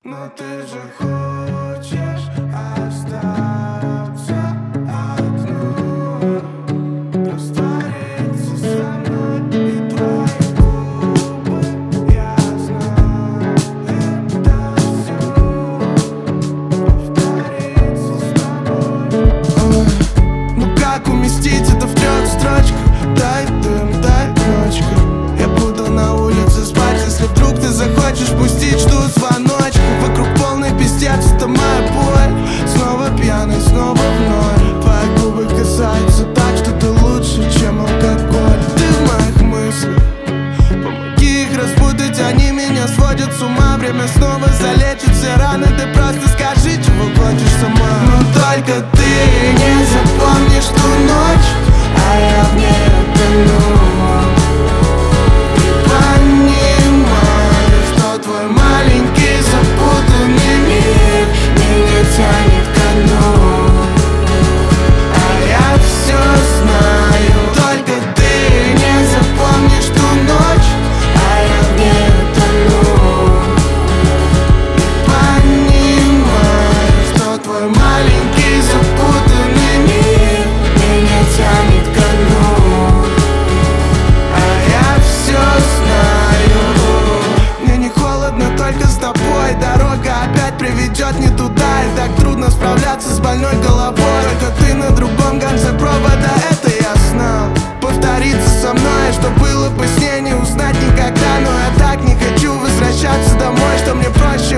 Но ты же хочешь остаться одной, раствориться со мной и твои губы. Я знаю, это все повторится с тобой. Ой, ну как уместить это в 3 строчках? Дай дым, дай ночку. Я буду на улице спать, если вдруг ты захочешь пустить, жду звоночку. Вокруг полный пиздец, это моя боль. Снова пьяный, снова вновь. Твои губы касаются так, что ты лучше, чем алкоголь. Ты в моих мыслях, помоги их распутать, они меня сводят с ума. Время снова залечит все раны, ты просто скажи, чего хочешь сама. Но только ты не запомнишь ту ночь, а я в ней утону. Твой маленький запутанный мир меня тянет ко дну, а я все знаю. Только ты не запомнишь ту ночь, а я в ней утону. Понимаешь, что твой маленький запутанный мир меня тянет ко дну, а я все знаю. Только с тобой дорога опять приведет не туда. И так трудно справляться с больной головой. Только ты на другом конце провода, это я знал. Повториться со мной, что было бы с ней, не узнать никогда. Но я так не хочу возвращаться домой, что мне проще